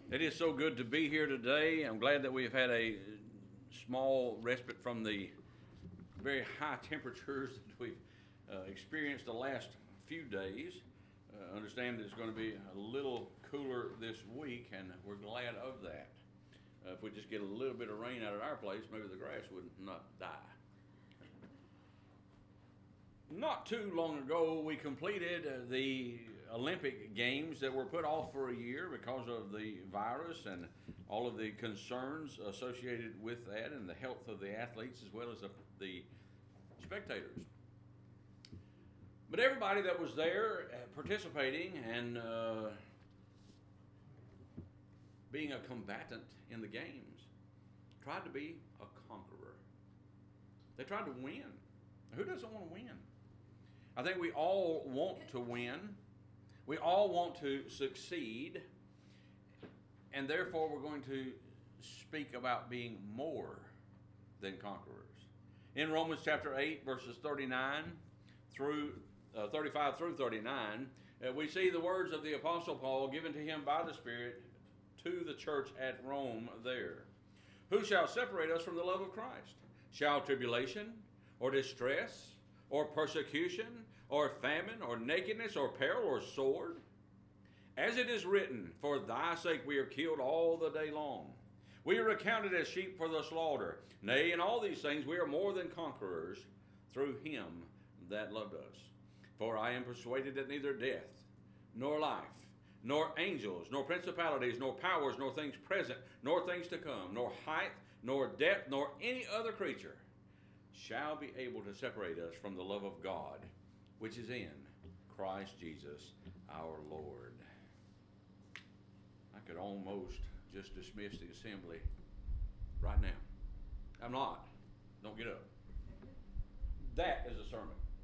It is so good to be here today. I'm glad that we've had a small respite from the very high temperatures that we've experienced the last few days. Understand that it's going to be a little cooler this week, and we're glad of that. If we just get a little bit of rain out at our place, maybe the grass would not die. Not too long ago, we completed the Olympic Games that were put off for a year because of the virus and all of the concerns associated with that and the health of the athletes as well as the spectators. But everybody that was there participating and being a combatant in the games tried to be a conqueror. They tried to win. Who doesn't want to win? I think we all want to win. We all want to succeed. And therefore, we're going to speak about being more than conquerors. In Romans chapter 8, verses 35 through 39, we see the words of the Apostle Paul given to him by the Spirit to the church at Rome there. Who shall separate us from the love of Christ? Shall tribulation or distress or persecution or famine or nakedness or peril or sword? As it is written, for thy sake we are killed all the day long. We are accounted as sheep for the slaughter. Nay, in all these things we are more than conquerors through him that loved us. For I am persuaded that neither death, nor life, nor angels, nor principalities, nor powers, nor things present, nor things to come, nor height, nor depth, nor any other creature shall be able to separate us from the love of God, which is in Christ Jesus our Lord. I could almost just dismiss the assembly right now. I'm not. Don't get up. That is a sermon.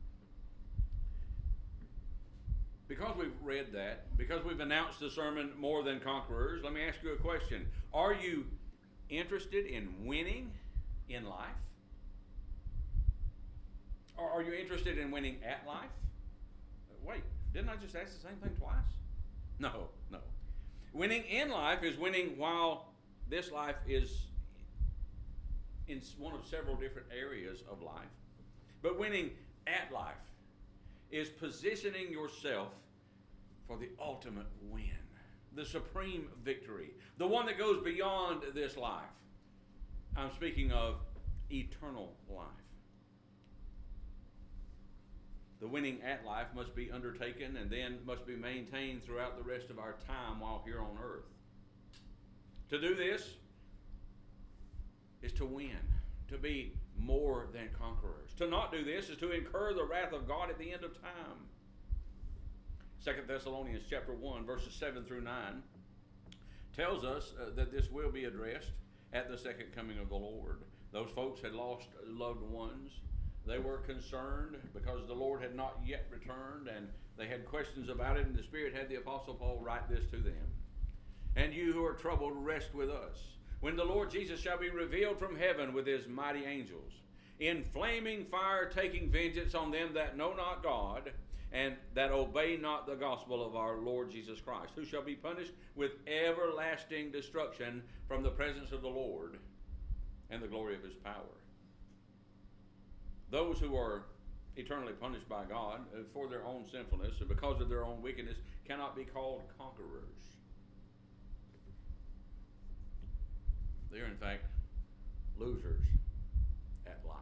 Because we've read that, because we've announced the sermon More Than Conquerors, let me ask you a question. Are you interested in winning in life? Or are you interested in winning at life? Wait, didn't I just ask the same thing twice? No. Winning in life is winning while this life is in one of several different areas of life. But winning at life is positioning yourself for the ultimate win, the supreme victory, the one that goes beyond this life. I'm speaking of eternal life. The winning at life must be undertaken and then must be maintained throughout the rest of our time while here on earth. To do this is to win, to be more than conquerors. To not do this is to incur the wrath of God at the end of time. 2 Thessalonians chapter 1, verses 7 through 9 tells us that this will be addressed at the second coming of the Lord. Those folks had lost loved ones. They were concerned because the Lord had not yet returned, and they had questions about it, and the Spirit had the Apostle Paul write this to them. And you who are troubled, rest with us, when the Lord Jesus shall be revealed from heaven with his mighty angels, in flaming fire taking vengeance on them that know not God, and that obey not the gospel of our Lord Jesus Christ, who shall be punished with everlasting destruction from the presence of the Lord and the glory of his power. Those who are eternally punished by God for their own sinfulness and because of their own wickedness cannot be called conquerors. They are, in fact, losers at life.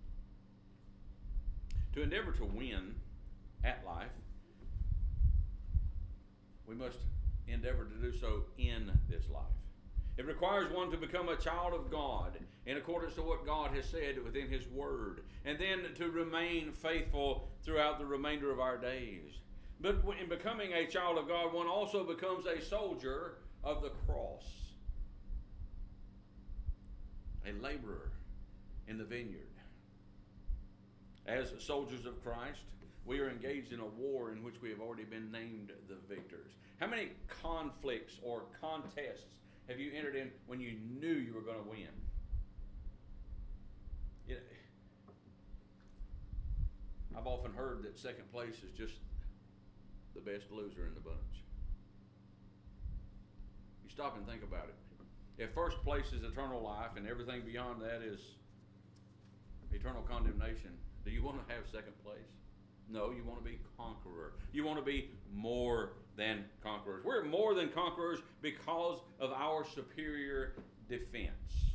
To endeavor to win at life, we must endeavor to do so in this life. It requires one to become a child of God in accordance to what God has said within his word, and then to remain faithful throughout the remainder of our days. But in becoming a child of God, one also becomes a soldier of the cross, a laborer in the vineyard. As soldiers of Christ, we are engaged in a war in which we have already been named the victors. How many conflicts or contests have you entered in when you knew you were going to win? I've often heard that second place is just the best loser in the bunch. You stop and think about it. If first place is eternal life and everything beyond that is eternal condemnation, do you want to have second place? No, you want to be conqueror. You want to be more than conquerors. We're more than conquerors because of our superior defense.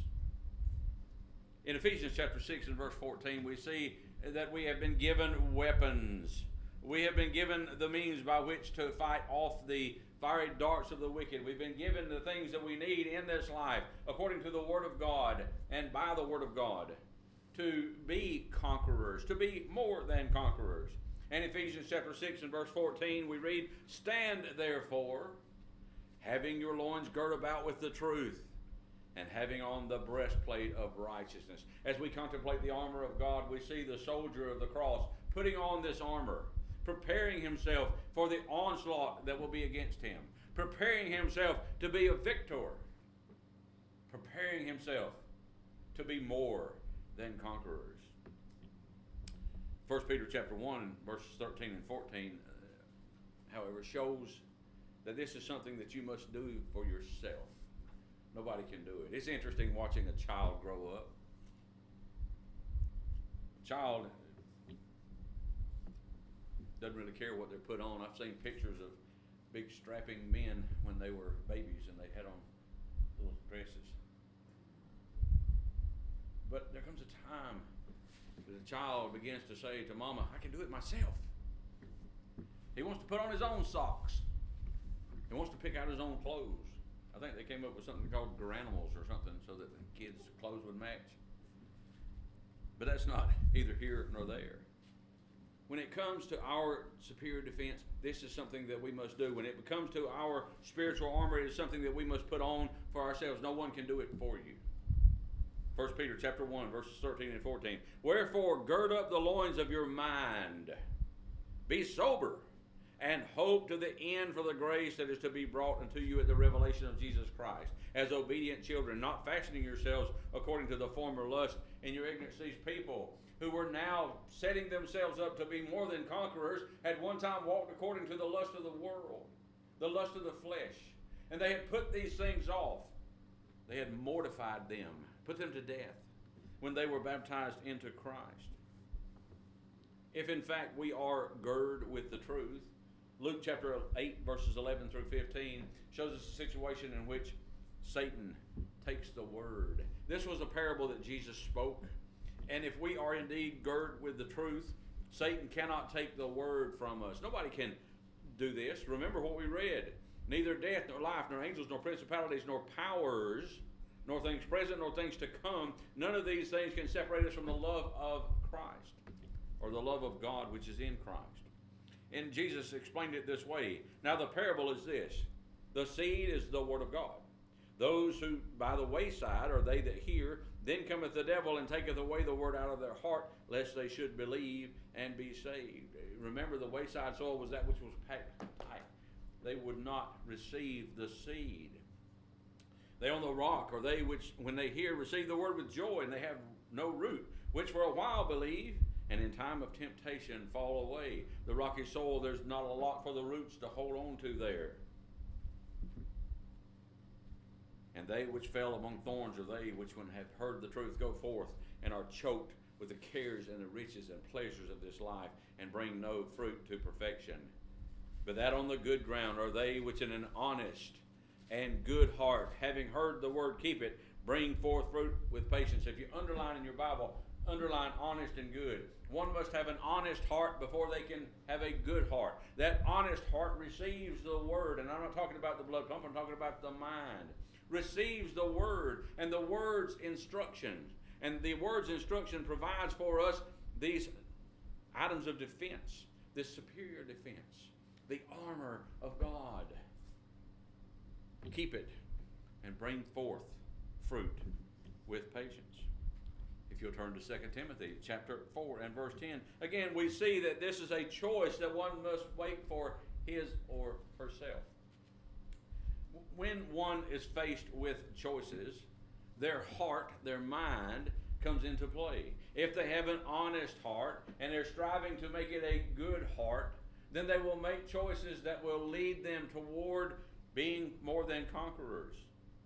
In Ephesians chapter 6 and verse 14, we see that we have been given weapons. We have been given the means by which to fight off the fiery darts of the wicked. We've been given the things that we need in this life, according to the Word of God and by the Word of God, to be conquerors, to be more than conquerors. And Ephesians chapter 6 and verse 14, we read, "Stand therefore, having your loins girt about with the truth, and having on the breastplate of righteousness." As we contemplate the armor of God, we see the soldier of the cross putting on this armor, preparing himself for the onslaught that will be against him, preparing himself to be a victor, preparing himself to be more than conquerors. 1 Peter chapter 1, verses 13 and 14, however, shows that this is something that you must do for yourself. Nobody can do it. It's interesting watching a child grow up. A child doesn't really care what they're put on. I've seen pictures of big strapping men when they were babies and they had on little dresses. But there comes a time that a child begins to say to Mama, "I can do it myself." He wants to put on his own socks. He wants to pick out his own clothes. I think they came up with something called Garanimals or something so that the kids' clothes would match. But that's not either here nor there. When it comes to our superior defense, this is something that we must do. When it comes to our spiritual armor, it is something that we must put on for ourselves. No one can do it for you. 1 Peter chapter 1, verses 13 and 14. "Wherefore, gird up the loins of your mind. Be sober, and hope to the end for the grace that is to be brought unto you at the revelation of Jesus Christ, as obedient children, not fashioning yourselves according to the former lust in your ignorance." These people who were now setting themselves up to be more than conquerors had one time walked according to the lust of the world, the lust of the flesh, and they had put these things off. They had mortified them, put them to death when they were baptized into Christ. If in fact we are girded with the truth, Luke chapter 8, verses 11 through 15 shows us a situation in which Satan takes the word. This was a parable that Jesus spoke. And if we are indeed girded with the truth, Satan cannot take the word from us. Nobody can do this. Remember what we read. "Neither death, nor life, nor angels, nor principalities, nor powers, nor things present, nor things to come, none of these things can separate us from the love of Christ," or the love of God which is in Christ. And Jesus explained it this way. Now the parable is this: the seed is the word of God. Those who by the wayside are they that hear, then cometh the devil and taketh away the word out of their heart, lest they should believe and be saved. Remember, the wayside soil was that which was packed tight. They would not receive the seed. They on the rock are they which, when they hear, receive the word with joy, and they have no root, which for a while believe, and in time of temptation fall away. The rocky soil, there's not a lot for the roots to hold on to there. And they which fell among thorns are they which, when have heard the truth, go forth and are choked with the cares and the riches and pleasures of this life, and bring no fruit to perfection. But that on the good ground are they which in an honest and good heart, having heard the word, keep it, bring forth fruit with patience. If you underline in your Bible, underline honest and good. One must have an honest heart before they can have a good heart. That honest heart receives the word, and I'm not talking about the blood pump, I'm talking about the mind. Receives the word and the word's instruction. And the word's instruction provides for us these items of defense, this superior defense, the armor of God. Keep it and bring forth fruit with patience. If you'll turn to 2 Timothy chapter 4 and verse 10, again we see that this is a choice that one must make for his or herself. When one is faced with choices, their heart, their mind comes into play. If they have an honest heart and they're striving to make it a good heart, then they will make choices that will lead them toward being more than conquerors.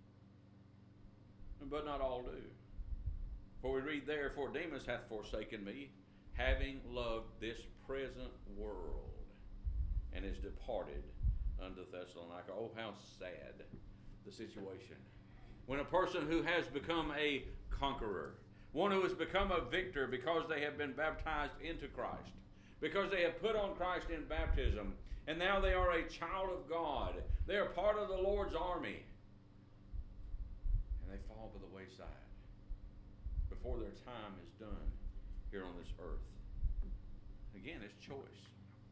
But not all do. For we read there, for Demas hath forsaken me, having loved this present world, and is departed unto Thessalonica. Oh, how sad the situation. When a person who has become a conqueror, one who has become a victor because they have been baptized into Christ, because they have put on Christ in baptism, and now they are a child of God. They are part of the Lord's army. And they fall by the wayside before their time is done here on this earth. Again, it's choice.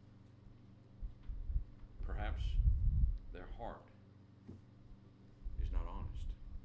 Perhaps their heart is not honest.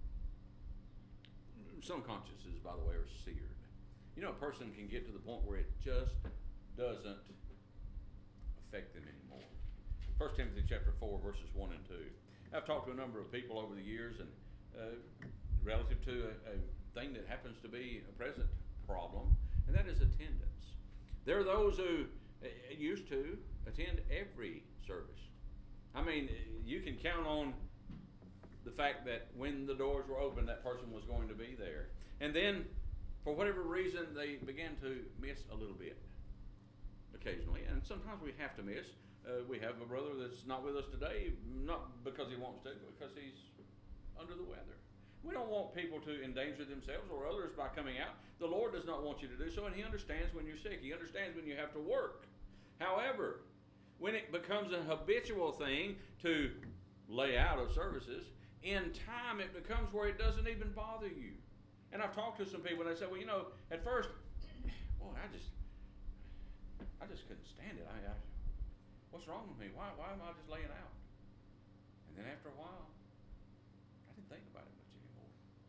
Some consciences, by the way, are seared. You know, a person can get to the point where it just doesn't affect them anymore. 1 Timothy chapter 4, verses 1 and 2. I've talked to a number of people over the years, and relative to a thing that happens to be a present problem, and that is attendance. There are those who used to attend every service. I mean, you can count on the fact that when the doors were open, that person was going to be there. And then, for whatever reason, they began to miss a little bit occasionally. And sometimes we have to miss. We have a brother that's not with us today, not because he wants to, but because he's under the weather. We don't want people to endanger themselves or others by coming out. The Lord does not want you to do so, and He understands when you're sick. He understands when you have to work. However, when it becomes a habitual thing to lay out of services, in time it becomes where it doesn't even bother you. And I've talked to some people, and they say, well, you know, at first, boy, I just couldn't stand it. What's wrong with me? Why am I just laying out? And then after a while, I didn't think about it much anymore.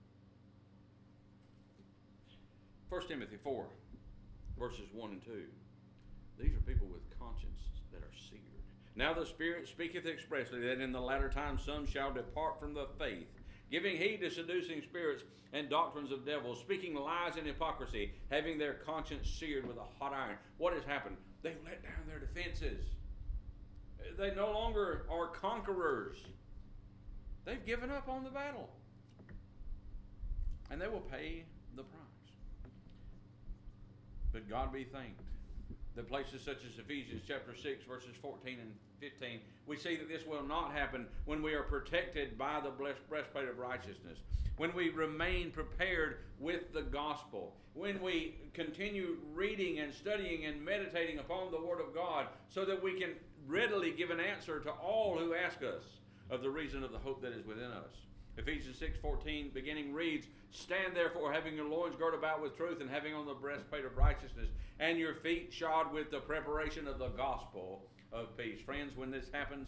1 Timothy 4, verses 1 and 2. These are people with consciences that are seared. Now the Spirit speaketh expressly that in the latter time some shall depart from the faith, giving heed to seducing spirits and doctrines of devils, speaking lies and hypocrisy, having their conscience seared with a hot iron. What has happened? They've let down their defenses. They no longer are conquerors. They've given up on the battle. And they will pay the price. But God be thanked that places such as Ephesians chapter 6, verses 14 and 15, we see that this will not happen when we are protected by the breastplate of righteousness, when we remain prepared with the gospel, when we continue reading and studying and meditating upon the Word of God so that we can readily give an answer to all who ask us of the reason of the hope that is within us. Ephesians 6:14 beginning reads, stand therefore having your loins girt about with truth and having on the breastplate of righteousness and your feet shod with the preparation of the gospel of peace. Friends, when this happens,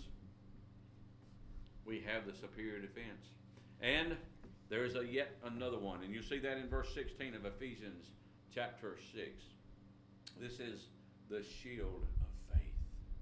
we have the superior defense. And there is yet another one. And you see that in verse 16 of Ephesians chapter 6. This is the shield of faith.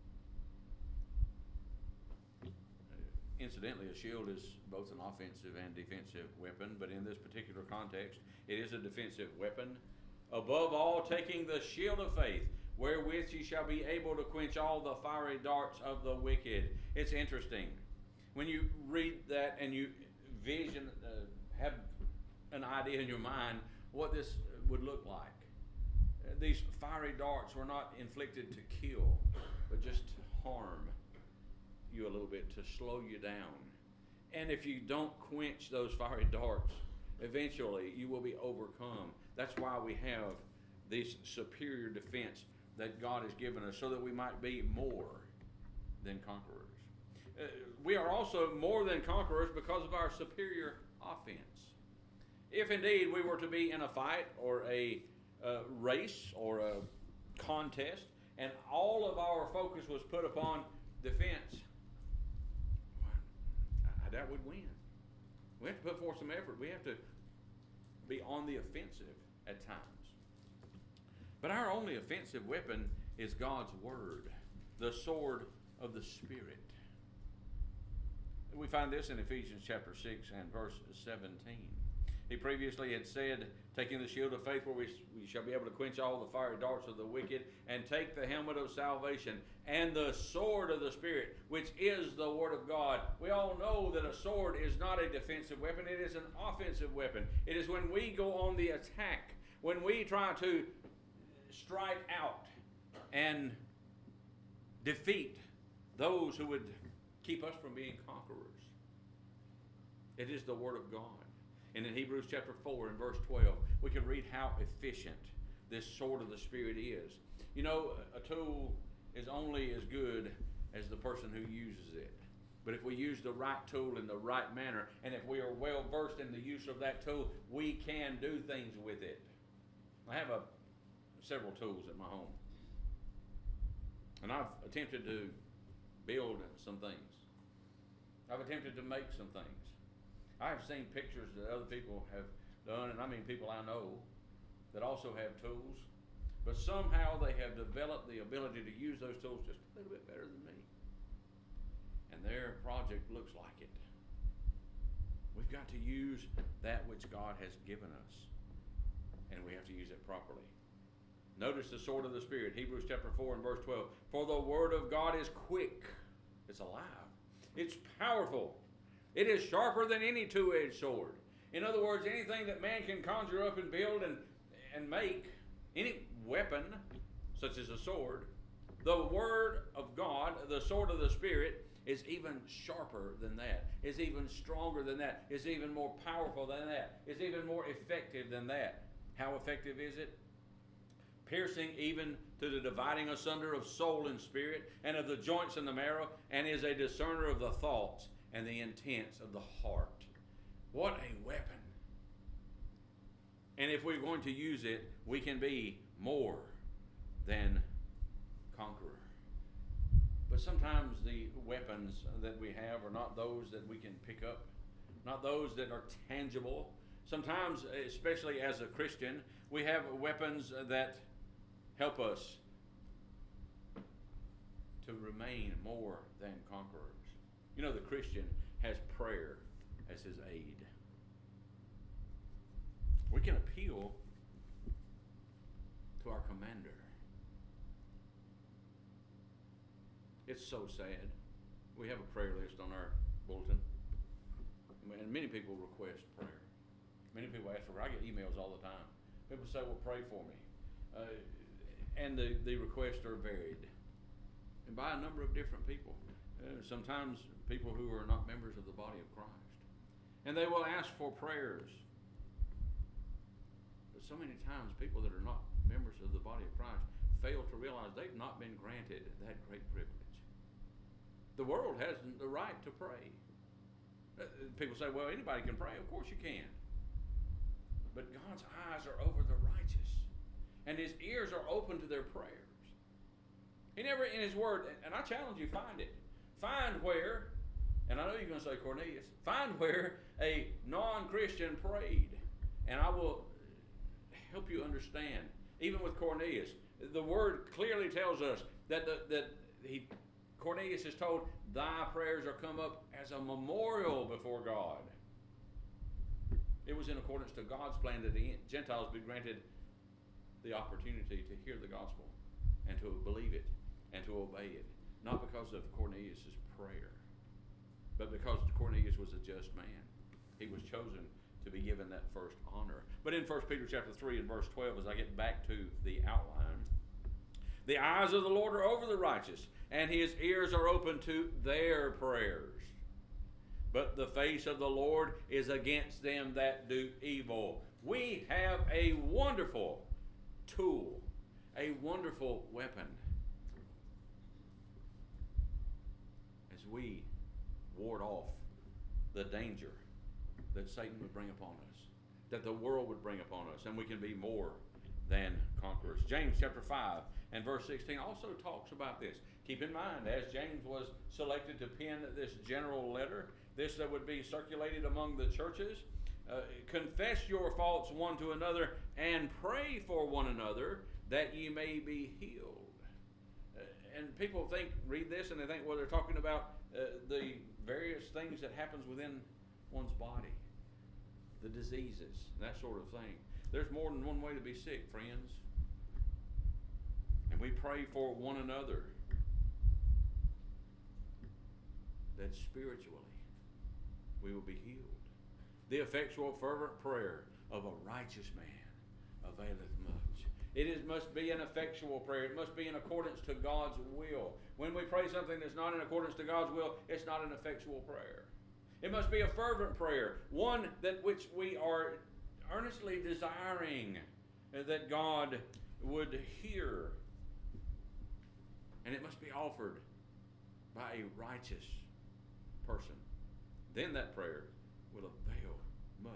Incidentally, a shield is both an offensive and defensive weapon, but in this particular context, it is a defensive weapon. Above all, taking the shield of faith, wherewith ye shall be able to quench all the fiery darts of the wicked. It's interesting. When you read that and you vision, have an idea in your mind what this would look like. These fiery darts were not inflicted to kill, but just to harm you a little bit, to slow you down. And if you don't quench those fiery darts, eventually you will be overcome. That's why we have this superior defense that God has given us, so that we might be more than conquerors. We are also more than conquerors because of our superior offense. If indeed we were to be in a fight or a race or a contest, and all of our focus was put upon defense, I doubt we'd win. We have to put forth some effort. We have to be on the offensive at times. But our only offensive weapon is God's Word, the sword of the Spirit. We find this in Ephesians chapter 6 and verse 17. He previously had said, taking the shield of faith where we shall be able to quench all the fiery darts of the wicked, and take the helmet of salvation and the sword of the Spirit, which is the Word of God. We all know that a sword is not a defensive weapon. It is an offensive weapon. It is when we go on the attack, when we try to strike out and defeat those who would keep us from being conquerors. It is the Word of God. And in Hebrews chapter 4 and verse 12, we can read how efficient this sword of the Spirit is. You know, a tool is only as good as the person who uses it. But if we use the right tool in the right manner, and if we are well versed in the use of that tool, we can do things with it. I have several tools at my home. And I've attempted to build some things. I've attempted to make some things. I have seen pictures that other people have done, and I mean people I know that also have tools, but somehow they have developed the ability to use those tools just a little bit better than me. And their project looks like it. We've got to use that which God has given us, and we have to use it properly. Notice the sword of the Spirit, Hebrews chapter 4 and verse 12. For the word of God is quick. It's alive. It's powerful. It is sharper than any two-edged sword. In other words, anything that man can conjure up and build and make, any weapon, such as a sword, the Word of God, the sword of the Spirit, is even sharper than that, is even stronger than that, is even more powerful than that, is even more effective than that. How effective is it? Piercing even to the dividing asunder of soul and spirit, and of the joints and the marrow, and is a discerner of the thoughts and the intents of the heart. What a weapon. And if we're going to use it, we can be more than conqueror. But sometimes the weapons that we have are not those that we can pick up, not those that are tangible. Sometimes, especially as a Christian, we have weapons that help us to remain more than conquerors. You know, the Christian has prayer as his aid. We can appeal to our commander. It's so sad. We have a prayer list on our bulletin, and many people request prayer. Many people ask for it. I get emails all the time. People say, well, pray for me. And the requests are varied, and by a number of different people. Sometimes people who are not members of the body of Christ. And they will ask for prayers. But so many times people that are not members of the body of Christ fail to realize they've not been granted that great privilege. The world has the right to pray. People say, well, anybody can pray. Of course you can. But God's eyes are over the righteous, and his ears are open to their prayers. He never, in his word, and I challenge you, find it. Find where, and I know you're going to say Cornelius, find where a non-Christian prayed. And I will help you understand. Even with Cornelius, the word clearly tells us that Cornelius is told, thy prayers are come up as a memorial before God. It was in accordance to God's plan that the Gentiles be granted the opportunity to hear the gospel and to believe it and to obey it. Not because of Cornelius' prayer, but because Cornelius was a just man. He was chosen to be given that first honor. But in 1 Peter chapter 3 and verse 12, as I get back to the outline, the eyes of the Lord are over the righteous, and his ears are open to their prayers. But the face of the Lord is against them that do evil. We have a wonderful tool, a wonderful weapon, as we ward off the danger that Satan would bring upon us, that the world would bring upon us, and we can be more than conquerors. James chapter 5 and verse 16 also talks about this. Keep in mind, as James was selected to pen this general letter, this that would be circulated among the churches, confess your faults one to another and pray for one another that ye may be healed. And people read this and they think, well, they're talking about the various things that happens within one's body. the diseases, that sort of thing. There's more than one way to be sick, friends. And we pray for one another that spiritually we will be healed. The effectual fervent prayer of a righteous man availeth much. It must be an effectual prayer. It must be in accordance to God's will. When we pray something that's not in accordance to God's will, it's not an effectual prayer. It must be a fervent prayer, one that which we are earnestly desiring that God would hear. And it must be offered by a righteous person. Then that prayer will avail much.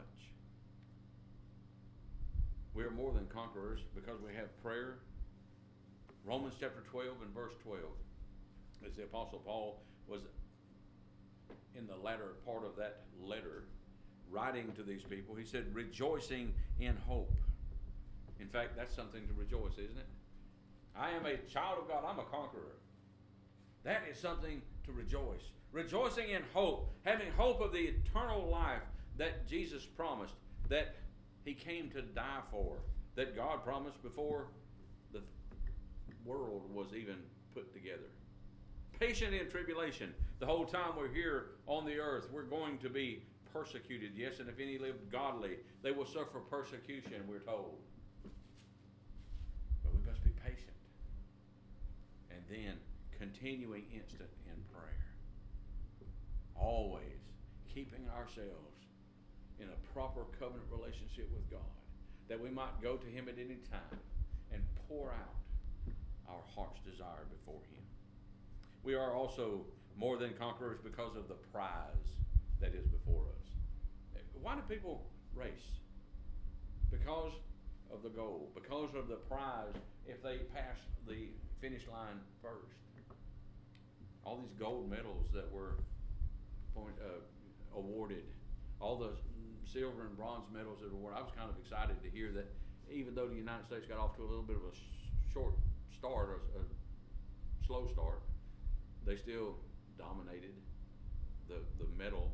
We are more than conquerors because we have prayer. Romans chapter 12 and verse 12. As the Apostle Paul was in the latter part of that letter writing to these people, he said, rejoicing in hope. In fact, that's something to rejoice, isn't it? I am a child of God. I'm a conqueror. That is something to rejoice. Rejoicing in hope, having hope of the eternal life that Jesus promised, that he came to die for, that God promised before the world was even put together. Patient in tribulation. The whole time we're here on the earth, we're going to be persecuted. Yes, and if any live godly, they will suffer persecution, we're told. But we must be patient. And then continuing instant in prayer. Always keeping ourselves in a proper covenant relationship with God, that we might go to him at any time and pour out our heart's desire before him. We are also more than conquerors because of the prize that is before us. Why do people race? Because of the goal, because of the prize if they pass the finish line first. All these gold medals that were awarded, all the silver and bronze medals that were awarded, I was kind of excited to hear that even though the United States got off to a little bit of a short start, a slow start, they still dominated the medal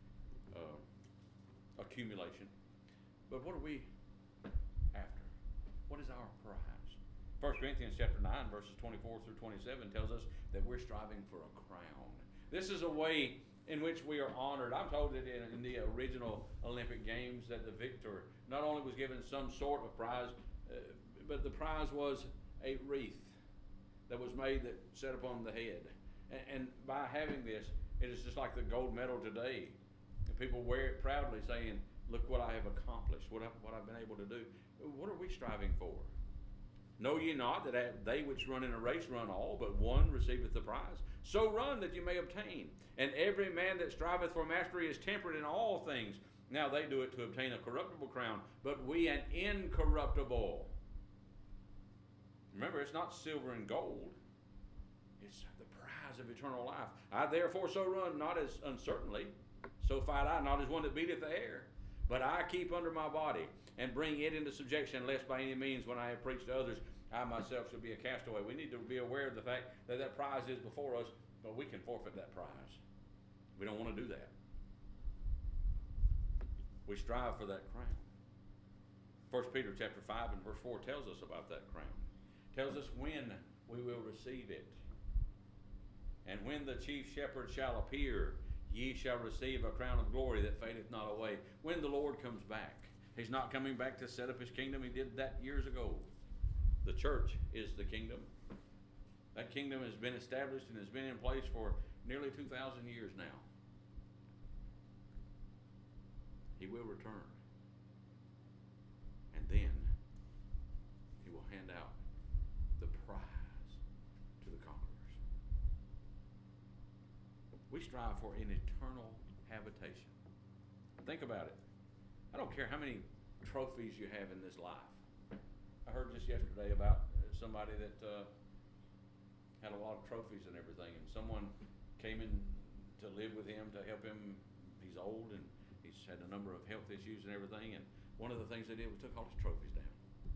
accumulation. But what are we after? What is our prize? 1 Corinthians chapter 9, verses 24 through 27 tells us that we're striving for a crown. This is a way in which we are honored. I'm told that in the original Olympic Games that the victor not only was given some sort of prize, but the prize was a wreath that was made that set upon the head. And by having this, it is just like the gold medal today. And people wear it proudly saying, look what I have accomplished, what I've been able to do. What are we striving for? Know ye not that they which run in a race run all, but one receiveth the prize? So run that you may obtain. And every man that striveth for mastery is temperate in all things. Now they do it to obtain a corruptible crown, but we an incorruptible. Remember, it's not silver and gold. It's the prize of eternal life. I therefore so run, not as uncertainly, so fight I, not as one that beateth the air. But I keep under my body, and bring it into subjection, lest by any means, when I have preached to others, I myself shall be a castaway. We need to be aware of the fact that that prize is before us, but we can forfeit that prize. We don't want to do that. We strive for that crown. 1 Peter chapter 5 and verse 4 tells us about that crown. Tells us when we will receive it. And when the chief shepherd shall appear, ye shall receive a crown of glory that fadeth not away. When the Lord comes back. He's not coming back to set up his kingdom. He did that years ago. The church is the kingdom. That kingdom has been established and has been in place for nearly 2,000 years now. He will return. And then he will hand out the prize to the conquerors. We strive for an eternal habitation. Think about it. I don't care how many trophies you have in this life. I heard just yesterday about somebody that had a lot of trophies and everything, and someone came in to live with him to help him. He's old and he's had a number of health issues and everything, and one of the things they did was took all his trophies down.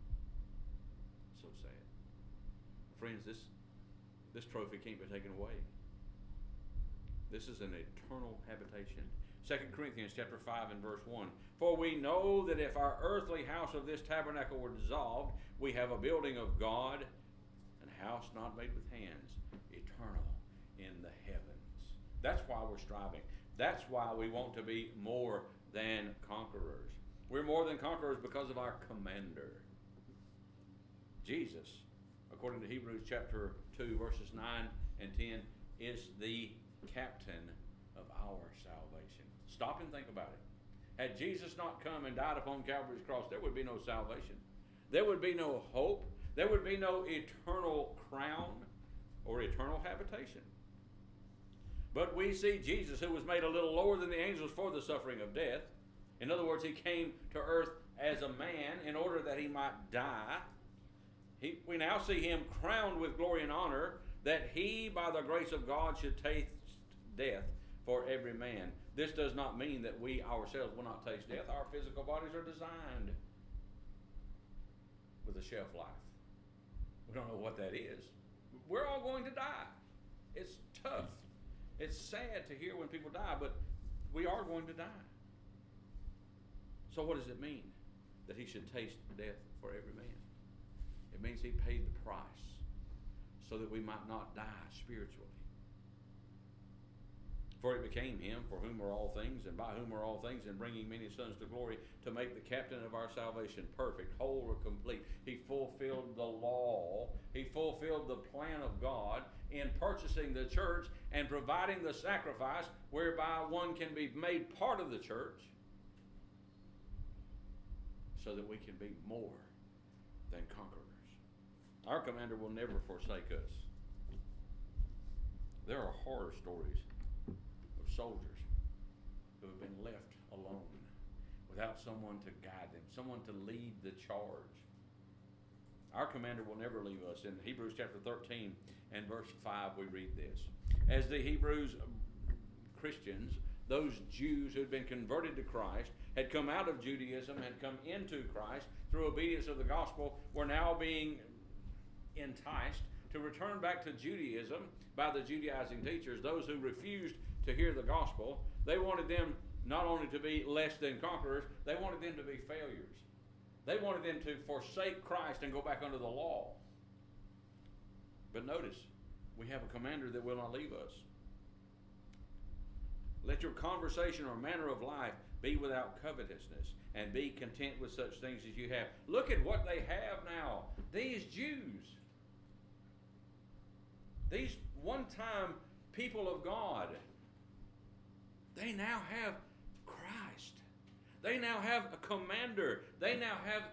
So sad. Friends, this trophy can't be taken away. This is an eternal habitation. 2 Corinthians chapter 5 and verse 1. For we know that if our earthly house of this tabernacle were dissolved, we have a building of God, an house not made with hands, eternal in the heavens. That's why we're striving. That's why we want to be more than conquerors. We're more than conquerors because of our commander. Jesus, according to Hebrews chapter 2, verses 9 and 10, is the captain of our salvation. Stop and think about it. Had Jesus not come and died upon Calvary's cross, there would be no salvation. There would be no hope. There would be no eternal crown or eternal habitation. But we see Jesus, who was made a little lower than the angels for the suffering of death. In other words, he came to earth as a man in order that he might die. We now see him crowned with glory and honor, that he, by the grace of God, should taste death for every man. This does not mean that we ourselves will not taste death. Our physical bodies are designed with a shelf life. We don't know what that is. We're all going to die. It's tough. It's sad to hear when people die, but we are going to die. So what does it mean that he should taste death for every man? It means he paid the price so that we might not die spiritually. For it became him for whom are all things, and by whom are all things, and bringing many sons to glory, to make the captain of our salvation perfect, whole, or complete. He fulfilled the law. He fulfilled the plan of God in purchasing the church and providing the sacrifice whereby one can be made part of the church so that we can be more than conquerors. Our commander will never forsake us. There are horror stories of soldiers who have been left alone without someone to guide them, someone to lead the charge. Our commander will never leave us. In Hebrews chapter 13 and verse 5, we read this. As the Hebrews Christians, those Jews who had been converted to Christ, had come out of Judaism, had come into Christ through obedience of the gospel, were now being enticed to return back to Judaism by the Judaizing teachers, those who refused to hear the gospel. They wanted them not only to be less than conquerors, they wanted them to be failures. They wanted them to forsake Christ and go back under the law. But notice, we have a commander that will not leave us. Let your conversation or manner of life be without covetousness, and be content with such things as you have. Look at what they have now. These Jews, these one-time people of God, they now have Christ. They now have a commander. They now have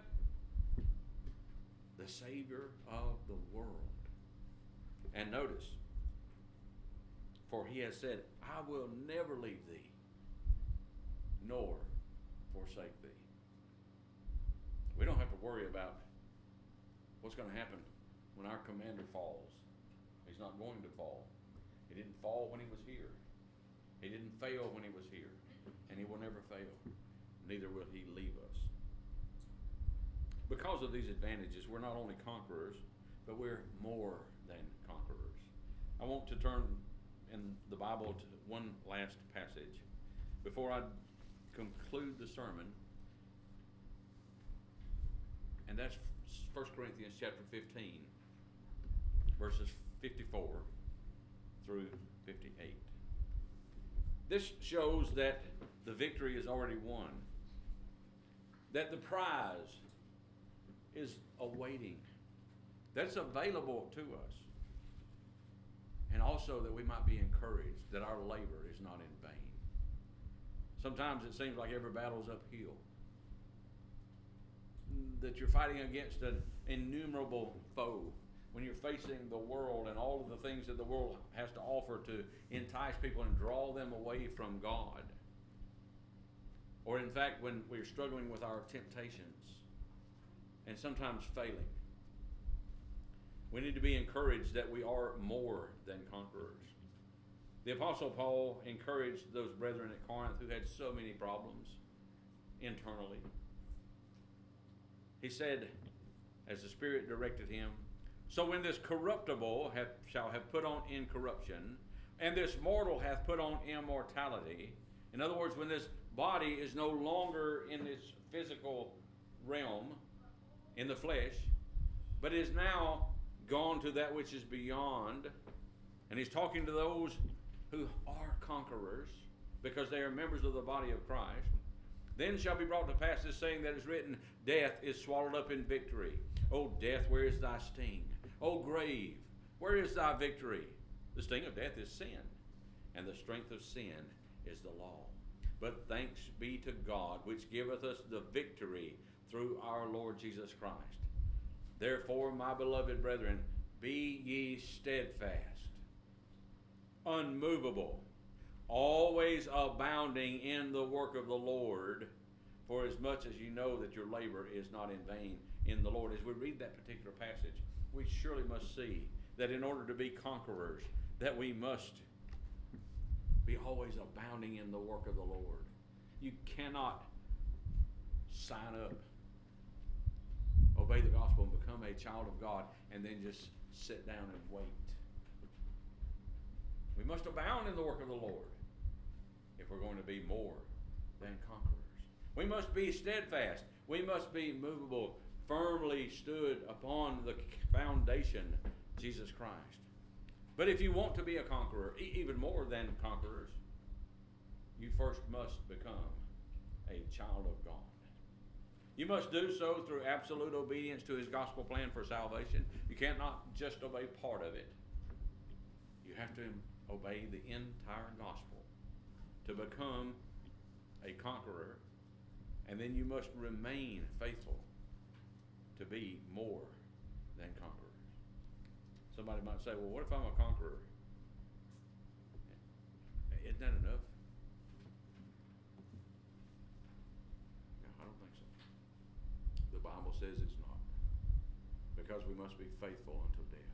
the Savior of the world. And notice, for he has said, I will never leave thee, nor forsake thee. We don't have to worry about what's going to happen when our commander falls. He's not going to fall. He didn't fall when he was here. He didn't fail when he was here. And he will never fail. Neither will he leave us. Because of these advantages, we're not only conquerors, but we're more than conquerors. I want to turn in the Bible to one last passage before I conclude the sermon. And that's 1 Corinthians chapter 15, verses 54 through 58. This shows that the victory is already won, that the prize is awaiting, that's available to us, and also that we might be encouraged that our labor is not in vain. Sometimes it seems like every battle is uphill, that you're fighting against an innumerable foe when you're facing the world and all of the things that the world has to offer to entice people and draw them away from God. Or in fact, when we're struggling with our temptations and sometimes failing, we need to be encouraged that we are more than conquerors. The Apostle Paul encouraged those brethren at Corinth who had so many problems internally. He said, as the Spirit directed him, so when this corruptible shall have put on incorruption, and this mortal hath put on immortality, In other words, when this body is no longer in its physical realm, in the flesh, but is now gone to that which is beyond. And he's talking to those who are conquerors because they are members of the body of Christ. Then shall be brought to pass this saying that is written, death is swallowed up in victory. O death, where is thy sting? O grave, where is thy victory? The sting of death is sin, and the strength of sin is the law. But thanks be to God, which giveth us the victory through our Lord Jesus Christ. Therefore, my beloved brethren, be ye steadfast, unmovable, always abounding in the work of the Lord, for as much as you know that your labor is not in vain in the Lord. As we read that particular passage, we surely must see that in order to be conquerors, that we must be always abounding in the work of the Lord. You cannot sign up, obey the gospel, and become a child of God, and then just sit down and wait. We must abound in the work of the Lord if we're going to be more than conquerors. We must be steadfast. We must be movable, firmly stood upon the foundation, Jesus Christ. But if you want to be a conqueror, even more than conquerors, you first must become a child of God. You must do so through absolute obedience to his gospel plan for salvation. You cannot just obey part of it. You have to obey the entire gospel to become a conqueror, and then you must remain faithful to be more than conquerors. Somebody might say, well, what if I'm a conqueror? Isn't that enough? No, I don't think so. The Bible says it's not. Because we must be faithful until death.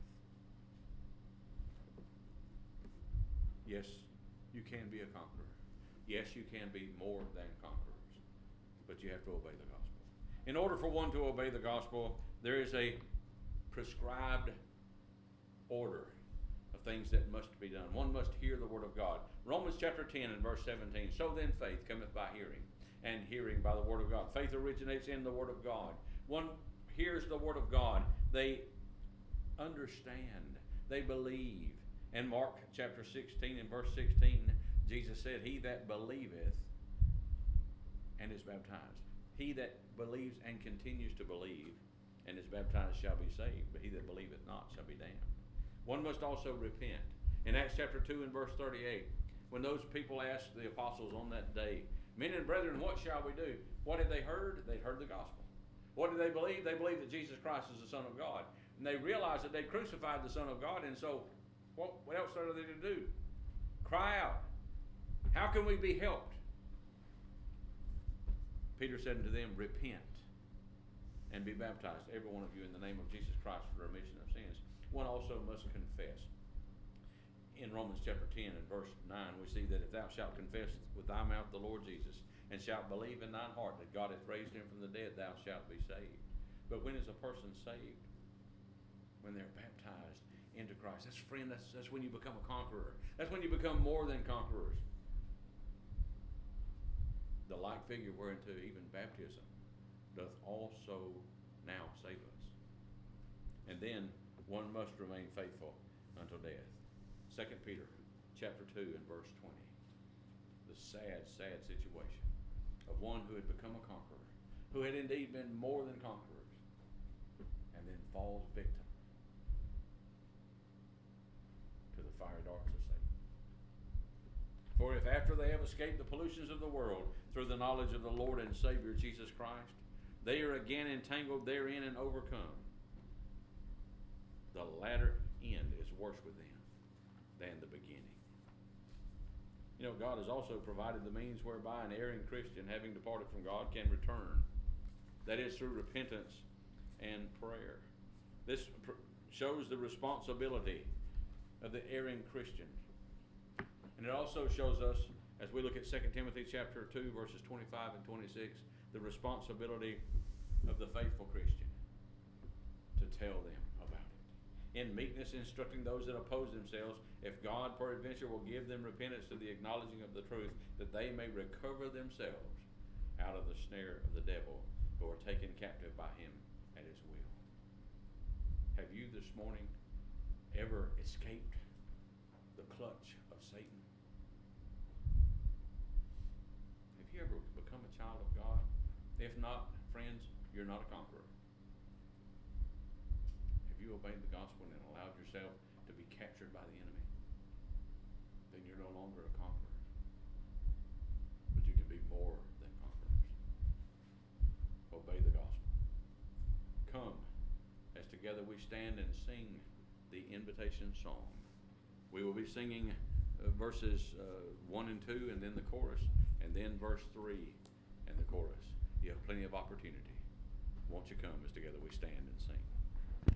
Yes, you can be a conqueror. Yes, you can be more than conquerors. But you have to obey the gospel. In order for one to obey the gospel, there is a prescribed order of things that must be done. One must hear the word of God. Romans chapter 10 and verse 17. So then faith cometh by hearing, and hearing by the word of God. Faith originates in the word of God. One hears the word of God. They understand. They believe. In Mark chapter 16 and verse 16, Jesus said, he that believeth and is baptized. He that believes and continues to believe and is baptized shall be saved, but he that believeth not shall be damned. One must also repent. In Acts chapter 2 and verse 38, when those people asked the apostles on that day, men and brethren, what shall we do? What had they heard? They'd heard the gospel. What did they believe? They believed that Jesus Christ is the Son of God. And they realized that they crucified the Son of God, and so what else are they to do? Cry out. How can we be helped? Peter said unto them, repent and be baptized, every one of you, in the name of Jesus Christ for the remission of sins. One also must confess. In Romans chapter 10 and verse 9, we see that if thou shalt confess with thy mouth the Lord Jesus, and shalt believe in thine heart that God hath raised him from the dead, thou shalt be saved. But when is a person saved? When they're baptized into Christ. That's when you become a conqueror. That's when you become more than conquerors. The like figure whereunto even baptism doth also now save us. And then one must remain faithful until death. 2 Peter chapter 2 and verse 20. The sad, sad situation of one who had become a conqueror, who had indeed been more than conquerors, and then falls victim to the fiery darts of Satan. For if after they have escaped the pollutions of the world through the knowledge of the Lord and Savior Jesus Christ, they are again entangled therein and overcome, the latter end is worse with them than the beginning. You know, God has also provided the means whereby an erring Christian, having departed from God, can return. That is through repentance and prayer. This shows the responsibility of the erring Christian. And it also shows us, as we look at 2 Timothy chapter 2, verses 25 and 26, the responsibility of the faithful Christian to tell them about it. in meekness instructing those that oppose themselves, if God peradventure will give them repentance to the acknowledging of the truth, that they may recover themselves out of the snare of the devil, who are taken captive by him at his will. Have you this morning ever escaped the clutch of Satan? Have you ever become a child of God? If not, friends, you're not a conqueror. Have you obeyed the gospel and allowed yourself to be captured by the enemy? Then you're no longer a conqueror. But you can be more than conquerors. Obey the gospel. Come, as together we stand and sing the invitation song. We will be singing verses 1 and 2, and then the chorus, and then verse 3 and the chorus. You have plenty of opportunity. Won't you come as together we stand and sing?